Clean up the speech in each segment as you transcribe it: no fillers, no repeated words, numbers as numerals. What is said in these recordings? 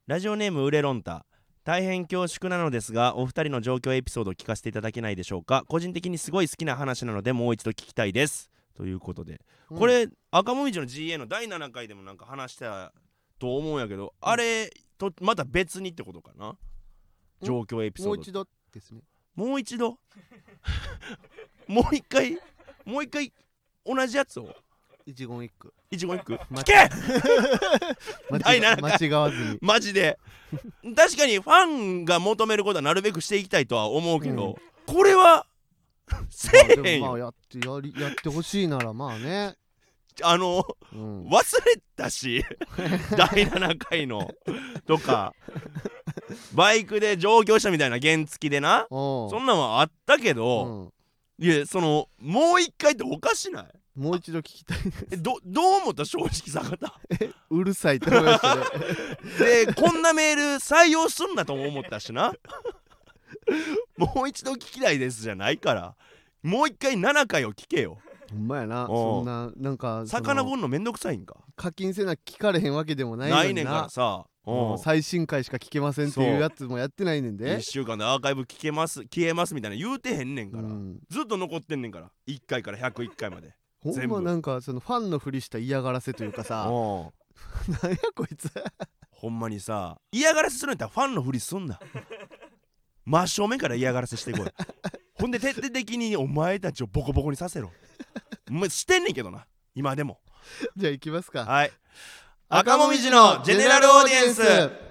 ラジオネームウレロンタ。大変恐縮なのですが、お二人の状況エピソードを聞かせていただけないでしょうか。個人的にすごい好きな話なのでもう一度聞きたいです、ということで、これ赤もみじの GA の第7回でもなんか話したと思うんやけど、あれとまた別にってことかな、状況エピソード。 もう一度ですね。 もう一度もう一回同じやつを一言一句聞け第7回間違わずにマジで確かにファンが求めることはなるべくしていきたいとは思うけど、これはせえへんよ。 やってほしいならまあね、 忘れたし第7回のとかバイクで上京したみたいな原付でな、そんなんはあったけど、いやもう一回っておかしない？ もう一度聞きたいどう思った？正直坂田うるさいって思いましたねでこんなメール採用すんなとも思ったしなもう一度聞きたいですじゃないから、もう一回7回を聞けよ。 ほんまやな。そんななんか遡るのめんどくさいんか。 課金せな聞かれへんわけでもないのにな。 ないねんからさ、 最新回しか聞けませんっていうやつもやってないねんで。 1週間でアーカイブ消えますみたいな言うてへんねんから、ずっと残ってんねんから、1回から101回までほんまなんかそのファンのふりした嫌がらせというかさなんやこいつほんまにさ、嫌がらせするんやったらファンのふりすんな真正面から嫌がらせしてこいほんで徹底的にお前たちをボコボコにさせろしてんねんけどな今でも。 じゃあ行きますか。 はい、赤もみじのジェネラルオーディエンス。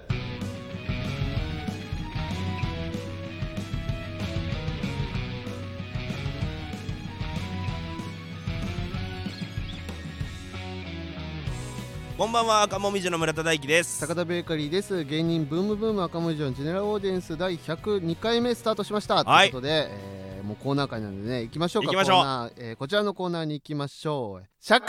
こんばんは、赤もみじの村田大樹です。 高田ベーカリーです。芸人ブームブーム赤もみじのジェネラルオーディエンス第102回目スタートしました、ということで、もうコーナー会なんでね、行きましょうか。コーナー、こちらのコーナーに行きましょう。尺。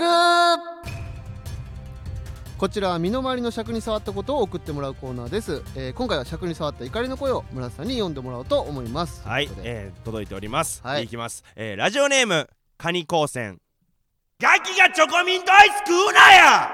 こちらは身の回りの尺に触ったことを送ってもらうコーナーです。今回は尺に触った怒りの声を村田さんに読んでもらおうと思います。 はい、届いております。いきます。ラジオネームカニ光線。ガキがチョコミントアイス食うなや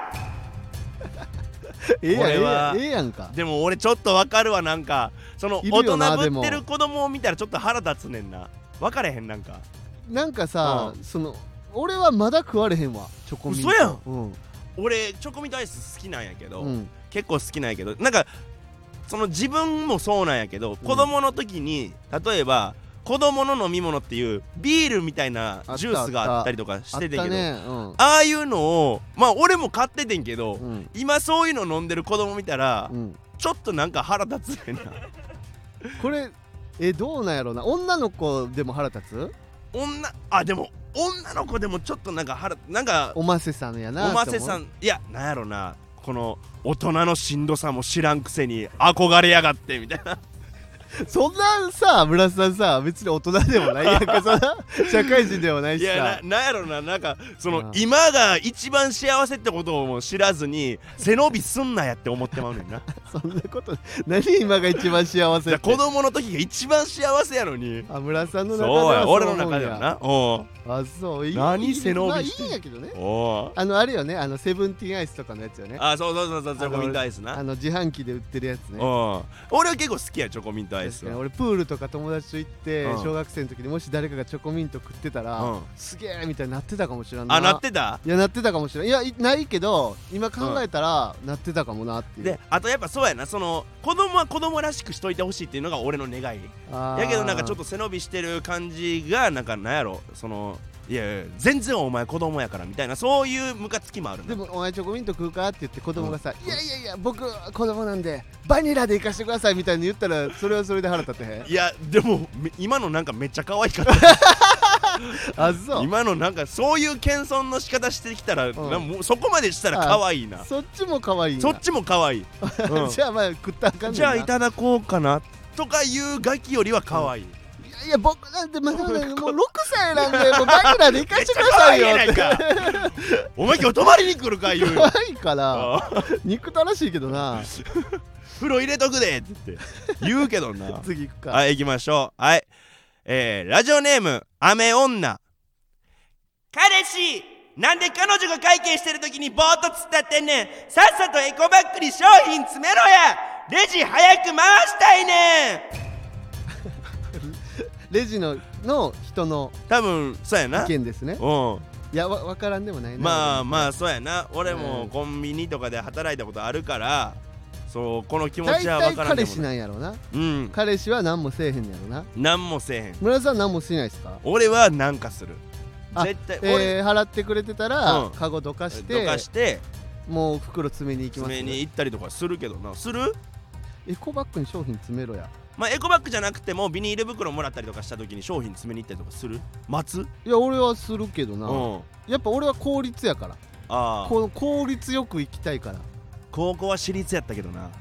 ええやんか。 でも俺ちょっとわかるわ。なんかその大人ぶってる子供を見たらちょっと腹立つねんな。分かれへん。なんかさ、その俺はまだ食われへんわチョコミント。 嘘やん、俺チョコミントアイス好きなんやけど、結構好きなんやけど、なんかその自分もそうなんやけど、子供の時に例えば子供の飲み物っていうビールみたいなジュースがあったりとかしててんけど、ああいうのをまあ俺も買っててんけど、今そういうの飲んでる子供見たら、ちょっとなんか腹立つねんなこれどうなんやろうな。女の子でも腹立つ？ でも女の子でもちょっとなんかおませさんやな。 おませさん、いやなんやろな、この大人のしんどさも知らんくせに憧れやがってみたいなそんなさ、村瀬さんさ、別に大人でもないやんかそんな社会人でもないしさ。 いやなんやろな、なんかその今が一番幸せってことをも知らずに背伸びすんなやって思ってまうねんなそんなこと何今が一番幸せって。 子供の時が一番幸せやのに。 村瀬さんの中ではは俺の中ではな。 そういい。 何背伸びしていいんやけどね。あれよね、セブンティーンアイスとかのやつよね。 そうチョコミントアイスな。 自販機で売ってるやつね。 俺は結構好きやチョコミントアイスは。 俺プールとか友達と行って小学生の時にもし誰かがチョコミント食ってたらすげえみたいになってたかもしれんな。 なってた？ いやなってたかもしれん。いやないけど今考えたらなってたかもなっていう。 であとやっぱそうやな、その子供は子供らしくしといてほしいっていうのが俺の願いやけど、なんかちょっと背伸びしてる感じがなんかなんやろ、そのいや全然お前子供やからみたいな、そういうムカつきもある。 でもお前チョコミント食うかって言って子供がさ、いや僕子供なんでバニラで行かしてくださいみたいに言ったらそれはそれで腹立ってへん？ いやでも今のなんかめっちゃ可愛かったそう今のなんかそういう謙遜の仕方してきたら、もうそこまでしたら可愛いな。 そっちも可愛いな。 そっちも可愛いじゃあまあ食ったらあかんねんな。 じゃあいただこうかなとかいうガキよりは可愛い。 いや僕なんてまだもう6歳なんでもうバニラで行かしてくださいよってお前今日泊まりに来るか言うよ。 可愛いから憎たらしいけどな風呂入れとくでって言って言うけどな次行くか。 はい行きましょう。はい、ラジオネーム雨女。彼氏なんで彼女が会計してる時にボーッと突っ立ってんねん。さっさとエコバッグに商品詰めろや。 レジ早く回したいねんレジの人の多分そうやな意見ですね。 うんいや分からんでもないな。 まあまあそうやな。俺もコンビニとかで働いたことあるからそうこの気持ちは分からんでもない。 大体彼氏なんやろうな。 うん彼氏は何もせえへんやろな。 何もせえへん。 村田さん何もしないですか？ 俺は何かする絶対。 払ってくれてたら、 うんカゴどかしてもう袋詰めに行きます。 詰めに行ったりとかするけどな。する？ エコバッグに商品詰めろや。 まあエコバッグじゃなくてもビニール袋もらったりとかした時に商品詰めに行ったりとかする？待つ？ いや俺はするけどな、 うんやっぱ俺は効率やから。 ああこの効率よく行きたいから。 高校は私立やったけどな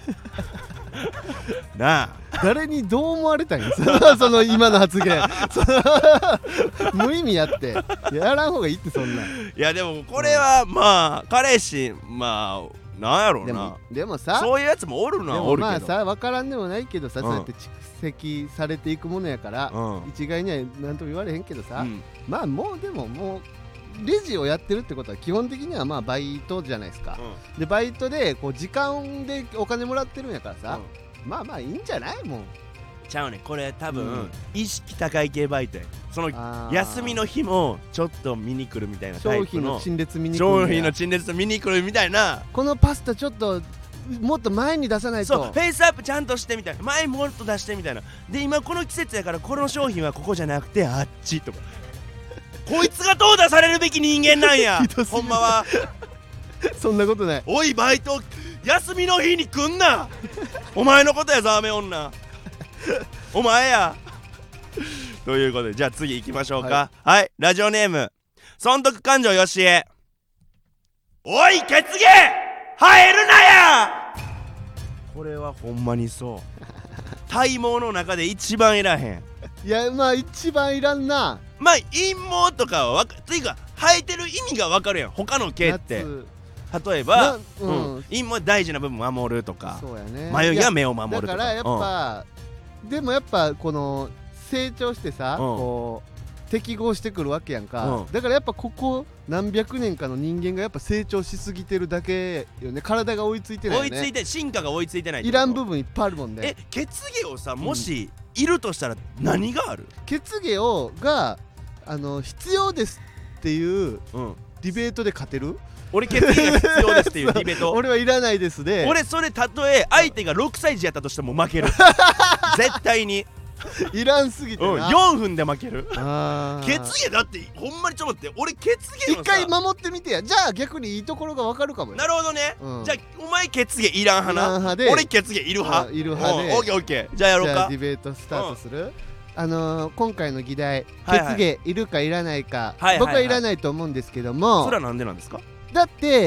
なあ誰にどう思われたんやその今の発言無意味やってやらんほうがいいってそんな。 いやでもこれはまあ彼氏まあなんやろうな。 でもさそういうやつもおるのはおるけどまあさ分からんでもないけどさ、 うんそうやって蓄積されていくものやから、 うん一概には何とも言われへんけどさ、 うんまあもうでももうレジをやってるってことは基本的にはまあバイトじゃないですか、でバイトでこう時間でお金もらってるんやからさ、まあまあいいんじゃないもうちゃうねこれ多分、 うん、 意識高い系バイトや。その休みの日もちょっと見に来るみたいなタイプの商品の陳列見に来る商品の陳列見に来るみたいな。 このパスタちょっともっと前に出さないと。 そうフェイスアップちゃんとしてみたいな。前もっと出してみたいな。で今この季節やからこの商品はここじゃなくてあっちとかこいつが淘汰されるべき人間なんやほんまは。 そんなことない。 おいバイト休みの日に来んなお前のことやザーメン女お前やということでじゃあ次行きましょうか。はい、ラジオネーム損得感情よしえ。おい血芸生えるなや。これはほんまにそう体毛の中で一番いらへん。 いやまあ一番いらんな。 まあ陰毛とかはついか生えてる意味が分かるやん他の毛って。例えば、陰毛大事な部分守るとか。 そうやね、 眉毛は目を守るとか。 だからやっぱ、でもやっぱこの成長してさ、こう適合してくるわけやんか、だからやっぱここ何百年かの人間がやっぱ成長しすぎてるだけよね。体が追いついてないよね。 追いついて進化が追いついてない。 いらん部分いっぱいあるもんね。 血毛をさもしいるとしたら何がある？ 血毛が必要ですっていうディベートで勝てる？ 俺血毛が必要ですっていうディベート俺はいらないですで、 俺それたとえ相手が6歳児やったとしても負ける絶対にいらんすぎてな、 4分で負ける。 あ血毛だってほんまにちょっと待って俺血毛の一回守ってみてや。じゃあ逆にいいところが分かるかもよ。 なるほどね、じゃあお前血毛いらん派な。俺血毛いる派。 いる派でオッケーオッケー。じゃあやろうか。 じゃあディベートスタートする。今回の議題、血毛いるかいらないか、僕はいらないと思うんですけども。 それはなんでなんですか？ だって、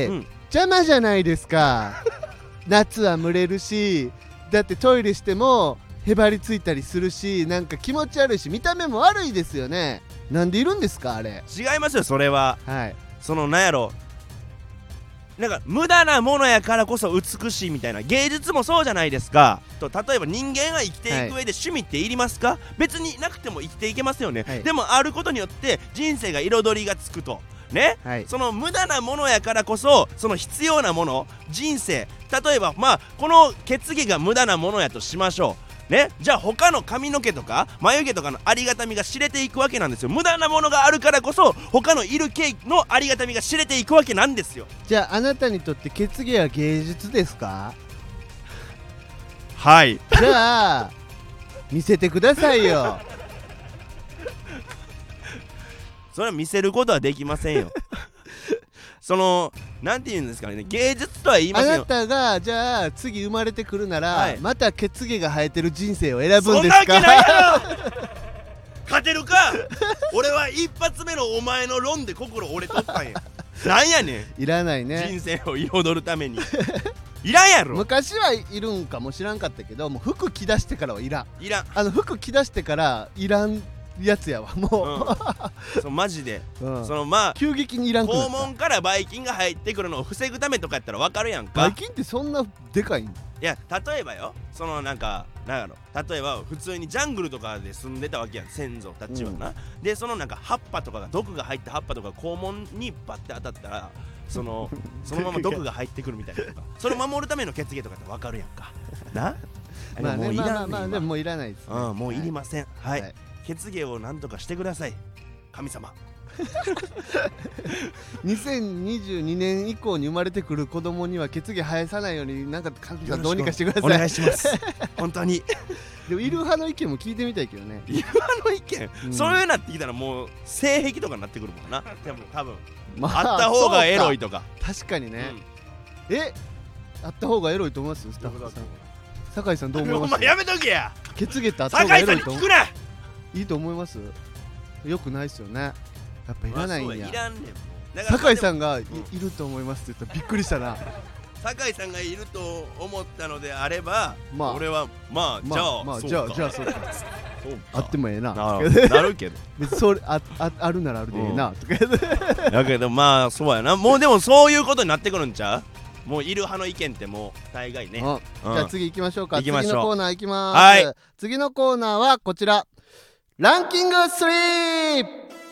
邪魔じゃないですか夏は蒸れるし、だってトイレしてもへばりついたりするし、なんか気持ち悪いし見た目も悪いですよね。なんでいるんですかあれ。 違いますよそれは。 はい、 そのなんやろ、なんか無駄なものやからこそ美しいみたいな。芸術もそうじゃないですか。と例えば人間が生きていく上で趣味っていりますか？別になくても生きていけますよね、でもあることによって人生が彩りがつくとね、その無駄なものやからこそその必要なもの人生、例えばまあこの血毛が無駄なものやとしましょうね。じゃあ他の髪の毛とか眉毛とかのありがたみが知れていくわけなんですよ。無駄なものがあるからこそ他のいる毛のありがたみが知れていくわけなんですよ。 じゃああなたにとって血毛は芸術ですか？ はい。 じゃあ見せてくださいよそれは見せることはできませんよそのなんて言うんですかね、芸術とは言いませんよ。 あなたがじゃあ次生まれてくるなら、また血毛が生えてる人生を選ぶんですか？ そんなわけないやろ勝てるか俺は一発目のお前の論で心折れとったんやなんやねん。 いらないね、 人生を彩るためにいらんやろ。 昔はいるんかもしらんかったけど、もう服着出してからはいらん。 いらん。 服着出してからいらんやつやわもう、そうマジで、そのまあ急激にいらんくなった。 肛門からばい菌が入ってくるのを防ぐためとかやったらわかるやんか。 ばい菌ってそんなでかいん？いや例えばよ、そのなんやろ、例えば普通にジャングルとかで住んでたわけやん先祖たちはな、でそのなんか葉っぱとかが毒が入った葉っぱとか肛門にバッて当たったらそのまま毒が入ってくるみたいなとかそれを守るための血毛とかってわかるやんかなまあね、 もういらんねん、 まあでももういらないですね。 もういりません。はい、 はい血芸をなんとかしてください、神様。 2022年以降に生まれてくる子供には血毛生やさないようになんか神様どうにかしてください。 お願いします本当に。 でもいる派の意見も聞いてみたいけどね。 いる派の意見、 うんそういうなってきたらもう性癖とかになってくるもんな。多分まあった方がエロいととか。 確かにね、あった方がエロいと思いますスタッフさん。酒井さんどう思います？ お前やめとけや。 血毛ってあった方が酒井さんエロいとに聞くな。 いいと思います？よくないっすよね。やっぱいらないんや。 いらんねん。 酒井さんがいんると思いますって言ったらびっくりしたな。 酒井さんがいると思ったのであれば、 まあ俺はじゃあじゃあそうか。 そうあってもええな。 なるけど。 別にそれあるならあるでええなとか言って。 だけどまあそうやな。もうでもそういうことになってくるんちゃう？もういる派の意見ってもう大概ね。 じゃあ次行きましょうか。 行きましょう。 次のコーナー行きます。 はい。 次のコーナーはこちら。ランキング 3。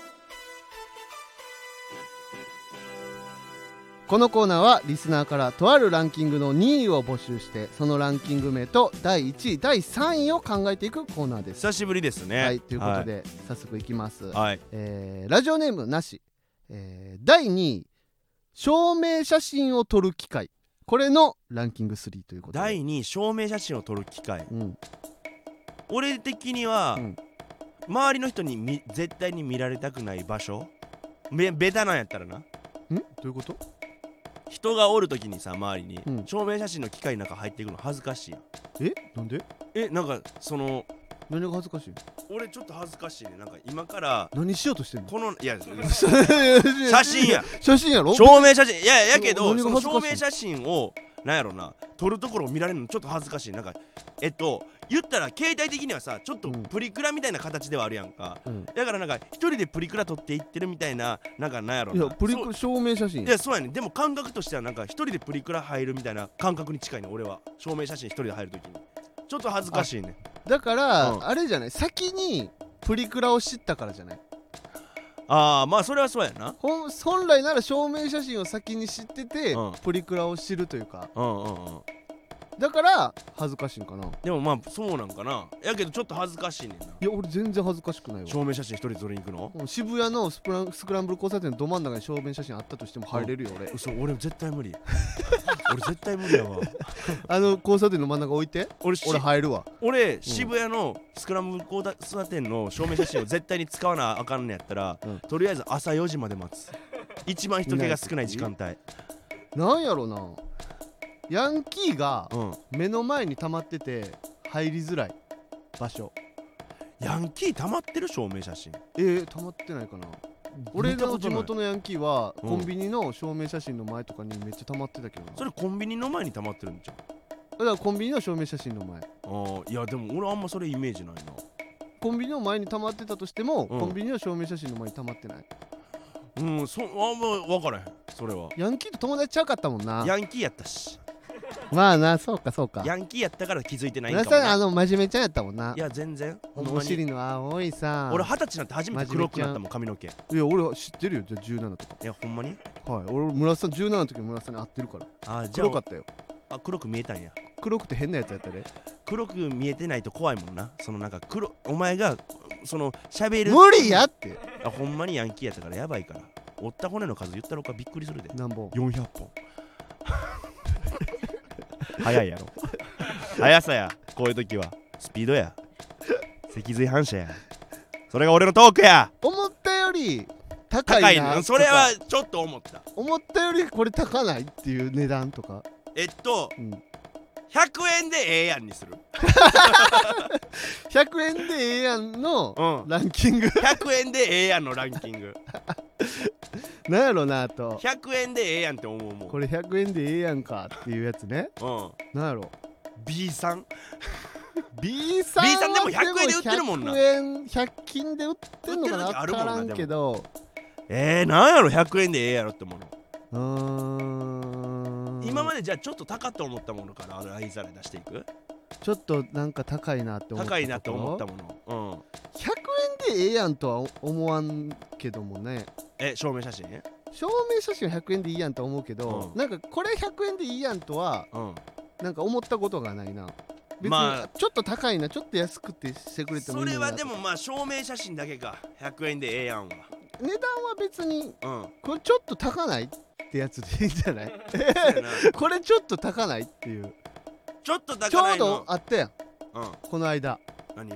このコーナーはリスナーからとあるランキングの2位を募集して、そのランキング名と第1位第3位を考えていくコーナーです。 久しぶりですね。 はい、ということで、早速いきます。 はい。 ラジオネームなし、第2位証明写真を撮る機会、これのランキング3ということで。 第2位証明写真を撮る機会、 うん俺的には、 うん周りの人に絶対に見られたくない場所、ベタなんやったらな、 どういうこと？ 人がおるときにさ、周りに、 うん証明写真の機械の中入っていくの恥ずかしいやん。 なんで？ なんかその何が恥ずかしい？ 俺ちょっと恥ずかしいね。なんか今から何しようとしてんの？ このいや写真や写真やろ？ 証明写真やけど、その何が恥ずかしい証明写真をなんやろな、撮るところを見られるのちょっと恥ずかしい。なんか言ったら携帯的にはさ、ちょっとプリクラみたいな形ではあるやんか、だからなんか一人でプリクラ撮っていってるみたいな、なんかなんやろな、 いやプリクラ証明写真。 いやそうやねん。でも感覚としてはなんか一人でプリクラ入るみたいな感覚に近いの。俺は証明写真一人で入るときにちょっと恥ずかしいね。 だから、 うんあれじゃない、先にプリクラを知ったからじゃない？ ああまあそれはそうやな。 本来なら証明写真を先に知ってて、 うんプリクラを知るというか、 うんだから恥ずかしいんかな。 でもまあそうなんかな。やけどちょっと恥ずかしいねんな。 いや俺全然恥ずかしくないわ。 証明写真一人で撮りに行くの？ もう渋谷のスクランブル交差点のど真ん中に証明写真あったとしても入れるよ俺。 嘘、俺絶対無理俺絶対無理やわ。 交差点の真ん中置いて、俺入るわ。 俺渋谷のスクランブル交差点の証明写真を絶対に使わなあかんのやったら、とりあえず朝4時まで待つ。一番人気が少ない時間帯。 なんやろな、ヤンキーがうん、 目の前に溜まってて入りづらい場所。 ヤンキー溜まってる証明写真。 溜まってないかな。俺の地元のヤンキーはコンビニの証明写真の前とかにめっちゃ溜まってたけどな。 それコンビニの前に溜まってるんじゃん。 だからコンビニの証明写真の前、 いやでも俺あんまそれイメージないな。 コンビニの前に溜まってたとしても、 うんコンビニの証明写真の前に溜まってない。 あんま分からへん。それはヤンキーと友達ちゃうかったもんな。 ヤンキーやったし。 まあな、そうかそうか。 ヤンキーやったから気づいてないんか皆さんもな。 真面目ちゃんやったもんな。 いや全然ほんまおに。 尻の青いさ。 俺20歳になって初めて黒くなったもん、髪の毛。 いや俺知ってるよ。じゃあ17とか。 いやほんまに。 はい、俺村瀬さん17の時村瀬さんに会ってるから。 じゃあ黒かったよ。 黒く見えたんや。 黒くて変なやつやったで。 黒く見えてないと怖いもんな。そのなんかお前がその喋る無理やって。 ほんまにヤンキーやったからやばいから。折った骨の数言ったろかびっくりするで。 何本 ？400本早いやろ。速さや。こういう時はスピードや。脊髄反射や。それが俺のトークや。 思ったより高いな。 高いの。それはちょっと思った。 思ったよりこれ高ないっていう値段とか。 100円でええやんにする。 100円でええやんのランキング。 100円でええやんのランキング。 なんやろなと。 100円でええやんって思うもん。 これ100円でええやんかっていうやつね。なんやろ。 B さん。 B さんでも100円で売ってるもんな。 100円100均で売ってんのかな。分からんけど。 なんやろ100円でええやろってもの。今までじゃあちょっと高と思ったものから愛され出していく。 ちょっとなんか高いなって思った。 高いなって思ったもの。 100円でええやんとは思わんけどもね。 証明写真？ 証明写真は100円でいいやんと思うけど、なんかこれ100円でいいやんとはなんか思ったことがないな。 別にちょっと高いな、ちょっと安くてしてくれてもいいのにな。 それはでもまあ証明写真だけか100円でええやんわ。 値段は別に、 うん、 これちょっと高ないってやつでいいんじゃないこれちょっと高ないっていう。 ちょっとちょ高ないうのどあったやん、 うん、 この間。 何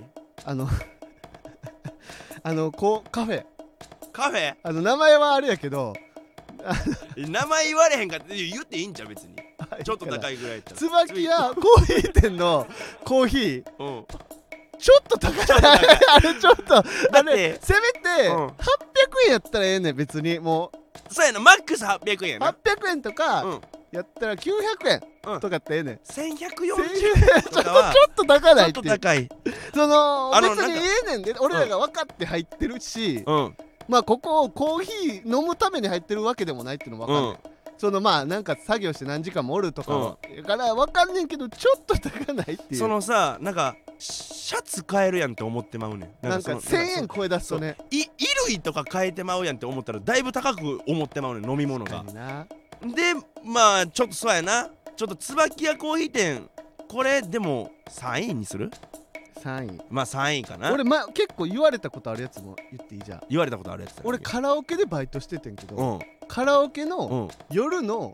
こうカフェ名前はあれやけど名前言われへんかって言っていいんじゃん別にちょっと高いぐらいやったら椿屋コーヒー店のコーヒー、 うん、 ちょっと高いあれちょっとだってせめて800円やったらええねん別に。もうそうやな、マックス800円やな。 800円とか、 うん、 やったら900円とかってええねん。 1140 円とかはちょっと高ないっていう。 ちょっと高い。 別にええねんで、俺らが分かって入ってるし、 うん、 まあここをコーヒー飲むために入ってるわけでもないっていうのも分かんねん、まあなんか作業して何時間もおるとかは、だから分かんねんけどちょっと高ないっていう。 そのさ、なんかシャツ買えるやんって思ってまうねん。 なんか1000円超え出すとね、 衣類とか買えてまうやんって思ったらだいぶ高く思ってまうねん、飲み物が。でまあちょっとそうやな、ちょっと椿屋コーヒー店これでも3位にする？3位、まあ3位かな。 俺、結構言われたことあるやつも言っていい？じゃん。 言われたことあるやつ。 俺カラオケでバイトしててんけど、カラオケの夜の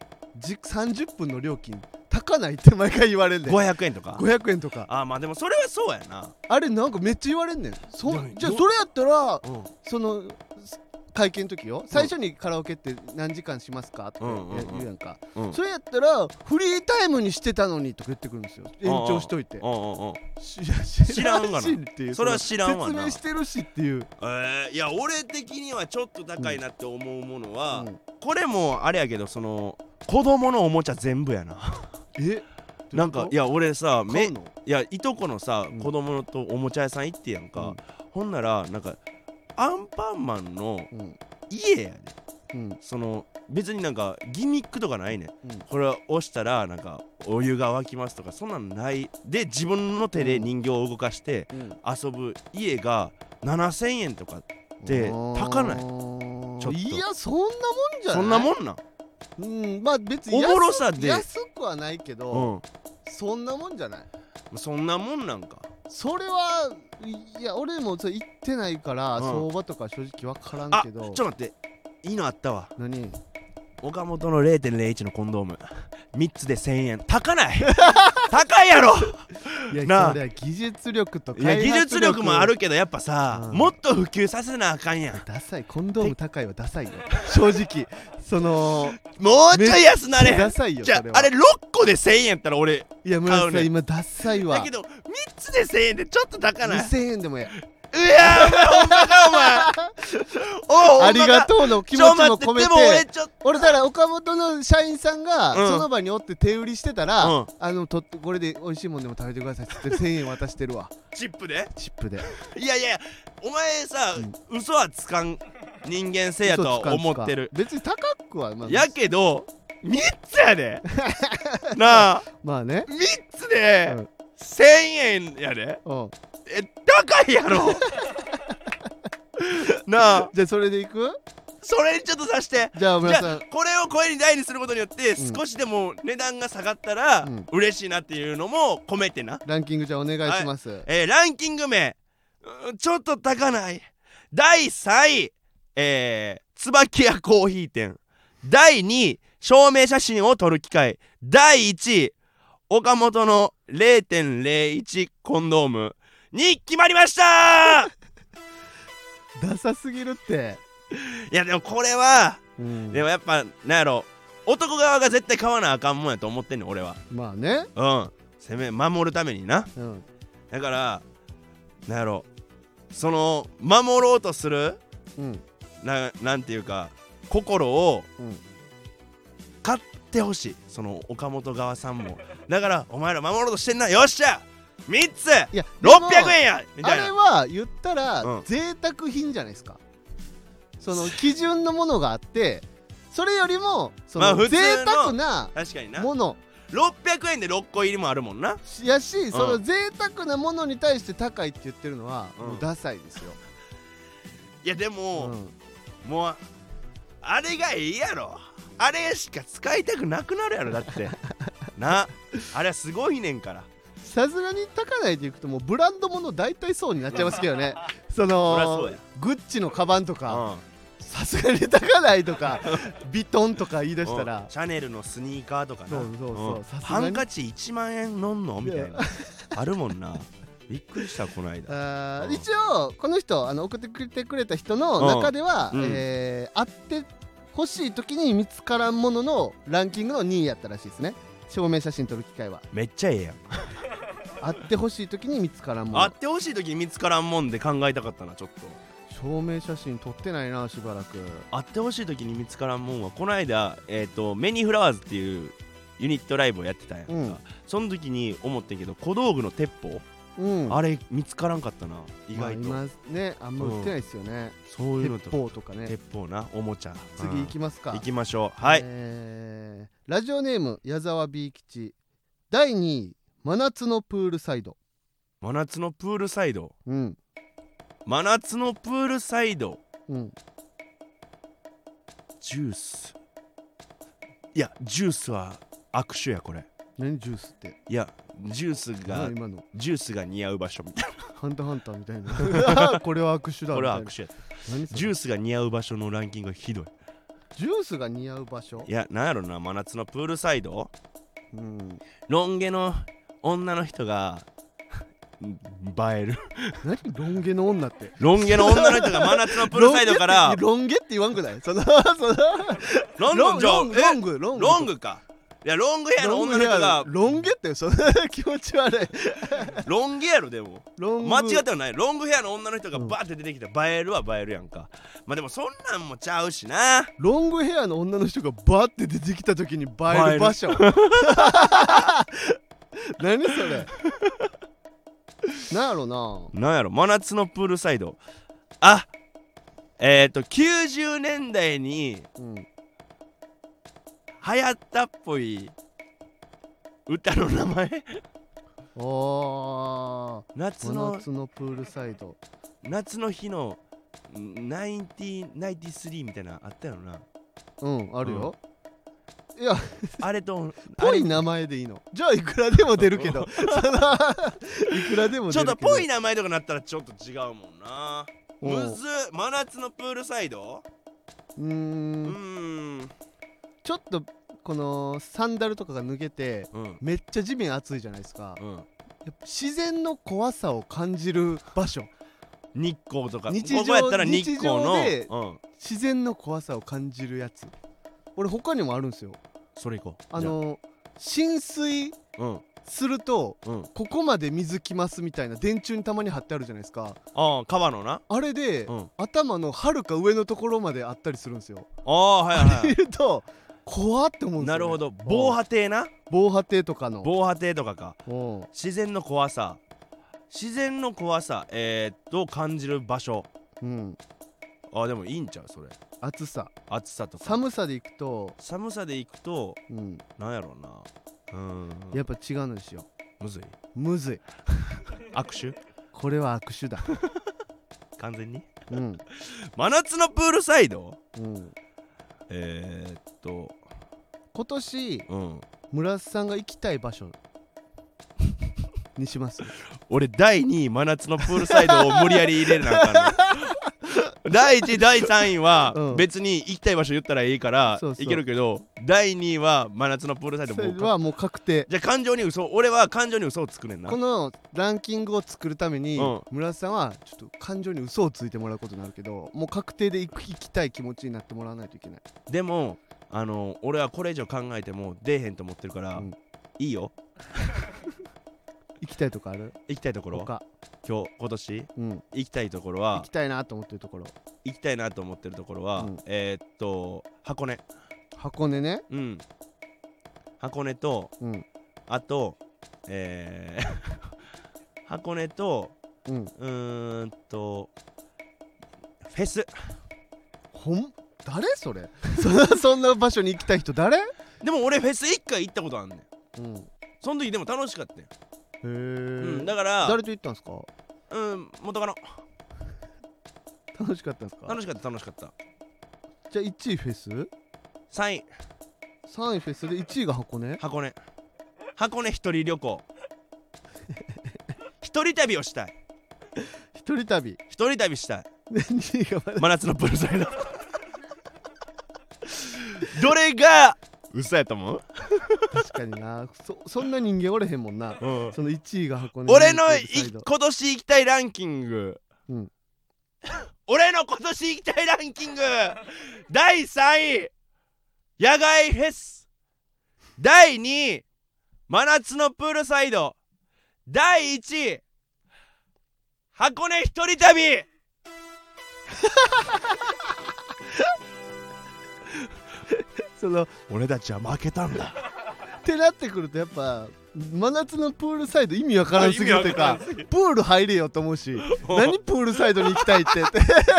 30分の料金高ないって毎回言われんねん。 500円とか 500円とか。 あ、まあでもそれはそうやな。 あれなんかめっちゃ言われんねん。じゃあそれやったら、その会見の時よ、最初にカラオケって何時間しますかとか言うやんか、それやったらフリータイムにしてたのにとか言ってくるんですよ。延長しといて。知らんがなっていう。 それは知らんわな。 説明してるしっていう。 いや俺的にはちょっと高いなって思うものは、これもあれやけど、その子供のおもちゃ全部やな。なんかいや俺さ、いやいとこのさ、子供のとおもちゃ屋さん行ってやんか、ほんならなんかアンパンマンの家やで、その別になんかギミックとかないねん、これ押したらなんかお湯が沸きますとかそんなんないで、自分の手で人形を動かして遊ぶ家が7000円とかって高ない？ちょっといやそんなもんじゃない？ そんなもんなん？ まあ別におもろさで安くはないけど、そんなもんじゃない？ そんなもんなんか。 それはいや俺も行ってないから相場とか正直分からんけど。 ちょっと待って、いいのあったわ。 何？ 岡本の 0.01 のコンドーム3つで1000円。高ない高いやろ。 いやそれは技術力と開発力。 いや技術力もあるけどやっぱさ、もっと普及させなあかんやん。 ダサい、コンドーム高いはダサいよ正直。 もうちょい安なれ。 ダサいよ。 じゃああれ6個で1000円やったら俺いや村瀬さん今ダサいわ。 だけど3つで1000円でちょっと高ない ？2000円でもや。 いやほんまかお前ありがとうの気持ちも込めて。 でも俺だから岡本の社員さんがその場におって手売りしてたら、これで美味しいもんでも食べてくださいって1000円渡してるわ。 チップでいやお前さ、嘘はつかん人間性やとは思ってる。 別に高くはやけど3つやでなあ。 まあね、 3つで1000円やで。高いやろなあ。 じゃあそれでいく？ それにちょっとさして。 じゃあ村さん、 これを声に大にすることによって少しでも値段が下がったら嬉しいなっていうのも込めてな。 ランキングじゃあお願いします。 ランキング名ちょっと高ない。第3位椿屋コーヒー店。第2位証明写真を撮る機会。第1位岡本の 0.01 コンドームに決まりましたダサすぎるって。 いやでもこれは、でもやっぱなんやろ、男側が絶対買わなあかんもんやと思ってんねん俺は。 まあね、 守るためにな、だからなんやろ、その守ろうとする、なんていうか心を、買ってほしい、その岡本側さんも。だからお前ら守ろうとしてんな、よっしゃ3つ600円やみたいな。 あれは言ったら贅沢品じゃないですか。その基準のものがあって、それよりもその贅沢なもの、 600円で6個入りもあるもんな。 やし、その贅沢なものに対して高いって言ってるのはもうダサいですよ。 いやでも、もうあれがいいやろ。あれしか使いたくなくなるやろだってな。あれはすごいねんから。 さすがに高台でいくともうブランド物大体そうになっちゃいますけどねそそりゃそのうやグッチのカバンとかうんさすがに高台とかビトンとか言い出したらシャネルのスニーカーとかなそうそうそううんさすがにハンカチ1万円のんのみたいなあるもんなびっくりしたこの間うん一応この人送ってくれた人の中では、 うん会ってほしい時に見つからんもののランキングの2位やったらしいですね。証明写真撮る機会はめっちゃええやん会ってほしい時に見つからんもの。 会ってほしい時に見つからんもんで考えたかったなちょっと証明写真撮ってないなしばらく。 会ってほしい時に見つからんもんはこの間メニーフラワーズっていうユニットライブをやってたんやんか、 うん、 その時に思ってんけど小道具の鉄砲、 うん、 あれ見つからんかったな意外と、 まあ、今ねあんま売ってないですよね、 そういうのと鉄砲とかね。 鉄砲なおもちゃ次行きますか。 行きましょうはい、 ラジオネーム矢沢 B 吉第2位真夏のプールサイド。 真夏のプールサイドうん真夏のプールサイドうんジュースいやジュースは握手やこれ何ジュースっていやジュースが今のジュースが似合う場所みたいハンターハンターみたいなこれは握手だなこれはみたい握手やな。何それジュースが似合う場所のランキングがひどいジュースが似合う場所。 いやなんやろな真夏のプールサイドうんロン毛の女の人が映える何ロン毛の女ってロン毛の女の人が真夏のプールサイドからロン毛って言わんくないそのロングじゃあロンググかいやロングヘアの女の人がロン毛ってそんな気持ち悪いロン毛やろでもロング間違ってはないロングヘアの女の人がバーって出てきたら映えるは映えるやんかまあでもそんなんもちゃうしなロングヘアの女の人がバーって出てきた時に映える場所何それなんやろななんやろ真夏のプールサイドあ90年代にうん流行ったっぽい歌の名前夏真の夏のプールサイド夏の日の9093みたいなあったよなうんあるよ、いやあれとぽい名前でいいのじゃあいくらでも出るけどいくらでも出るけどちょっとぽい名前とかなったらちょっと違うもんなおうむずっ真夏のプールサイドちょっとこのサンダルとかが脱げてうんめっちゃ地面熱いじゃないですか、 うんやっぱ自然の怖さを感じる場所日光とか日常ここやったら日光の日常でうん自然の怖さを感じるやつ俺他にもあるんですよそれ行こう浸水じゃあするとうんここまで水きますみたいな電柱にたまに貼ってあるじゃないですか。 ああ川のなあれで、 うん頭のはるか上のところまであったりするんですよ。 ああはいはあれ見ると怖って思うんですよ、ね、 なるほど防波堤な防波堤とかの防波堤とかかうん自然の怖さ感じる場所うんあでもいいんちゃうそれ暑さ暑さとか寒さでいくと、 寒さでいくとうん、 なんやろうなやっぱ違うのですよ。 むずいむずい握手これは握手だ完全にうん真夏のプールサイドうん今年うん村瀬さんが行きたい場所にします俺第2位真夏のプールサイドを無理やり入れるなあかんの第1位第3位はうん別に行きたい場所言ったらいいからそうそう行けるけど第2位は真夏のプールサイドそれはもう確定。 じゃあ俺は感情に嘘をつくねんなこのランキングを作るために、 うん村瀬さんはちょっと感情に嘘をついてもらうことになるけど、もう確定で行きたい気持ちになってもらわないといけない。 でも俺はこれ以上考えても出えへんと思ってるから、 うんいいよ行きたいとこある？ 行きたいところ他、 今年うん、 行きたいところ行はきたいなと思ってるところ。 行きたいなと思ってるところは、 うん箱根箱根ね。 うん箱根とうんあと箱根とうん。 フェス誰それ？そんな場所に行きたい人誰？ でも俺フェス1回行ったことあんねんうん。へその時でも楽しかったよ、 え、 うん、だから誰と行ったんですか？ 元カノ楽しかったんですか？ 楽しかったじゃあ1位フェス、 3位 3位フェスで1位が箱根。 箱根一人旅行一人旅をしたい。 一人旅したい。 2位が真夏のプールサイドどれが嘘やと思う？ 確かにな。そんな人間おれへんもんな、 うん、 その1位が箱根。 俺の今年行きたいランキング、 うん、 俺の今年行きたいランキング第3位野外フェス、第2位真夏のプールサイド、第1位箱根一人旅その俺たちは負けたんだってなってくるとやっぱ真夏のプールサイド意味わからんすぎるというか、プール入れよと思うし何プールサイドに行きたいって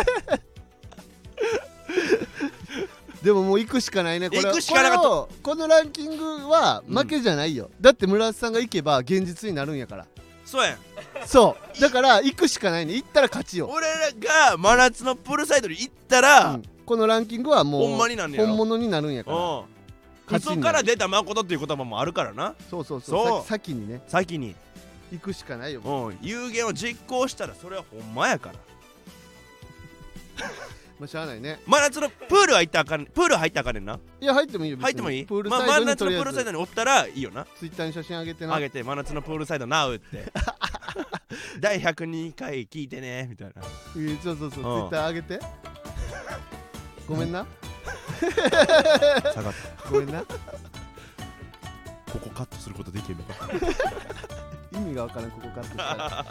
でももう行くしかないね。これ行くしかなかった。 このランキングは負けじゃないよ、だって村瀬さんが行けば現実になるんやから。 そうやん。 そうだから行くしかないね。行ったら勝ちよ。 俺らが真夏のプールサイドに行ったら、 このランキングはもうほんまになんねやろ。 本物になるんやから。 嘘から出た誠っていう言葉もあるからな。 そう先にね、 先に行くしかないよ。 有言を実行したらそれはほんまやからまあしゃあないね。 真夏のプールは行ったらあかん。プール入ったらあかんねんな。 いや入ってもいいよ。 入ってもいい。 プールサイドに真夏のプールサイドにおったらいいよな。 ツイッターに写真あげてな。 あげて真夏のプールサイド NOW って第102回聞いてねみたいな。 そうツイッターあげてごめんな下がったごめんなここカットすることできるのか意味がわからん。ここカットしたら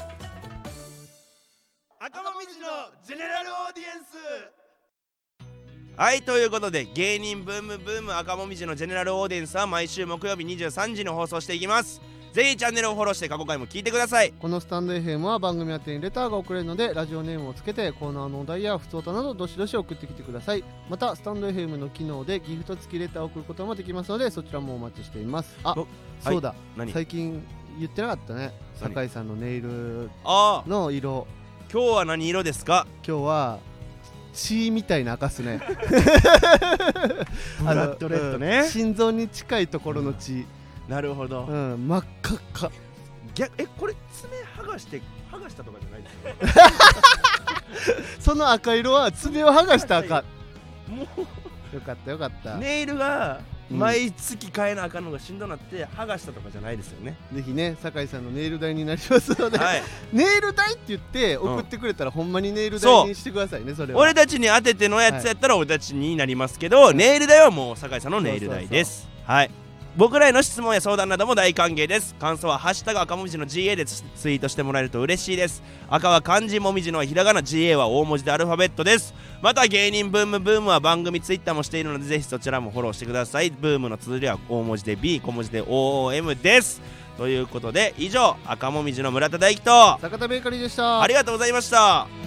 赤もみじのジェネラルオーディエンス。はい、ということで芸人ブームブーム赤もみじのジェネラルオーディエンスは毎週木曜日23時に放送していきます。ぜひチャンネルをフォローして過去回も聞いてください。 このスタンド FM は番組宛てにレターが送れるのでラジオネームをつけてコーナーのお題や普通歌などどしどし送ってきてください。またスタンド FM の機能でギフト付きレターを送ることもできますのでそちらもお待ちしています。そうだ、最近言ってなかったね。酒井さんのネイルの色。 今日は何色ですか？ 今日は血みたいな赤っすねブラッドレッドね、 心臓に近いところの血。 なるほど。 真っ赤っか。 これ爪剥がしたとかじゃないですよその赤色は爪を剥がした赤。もうよかったネイルが毎月変えなあかんのがしんどなって剥がしたとかじゃないですよね。 ぜひね酒井さんのネイル代になりますので、ネイル代って言って送ってくれたらほんまにネイル代にしてくださいね。それは俺たちに当ててのやつやったら俺たちになりますけど、ネイル代はもう酒井さんのネイル代です。はい、僕らへの質問や相談なども大歓迎です。感想はハッシュタグ赤もみじの GA でツイートしてもらえると嬉しいです。赤は漢字もみじのひらがな、 GA は大文字でアルファベットです。また芸人ブームブームは番組ツイッターもしているのでぜひそちらもフォローしてください。ブームの綴りは大文字で B 小文字で OOM です。ということで以上赤もみじの村田大樹と坂田ベーカリーでした。 ありがとうございました。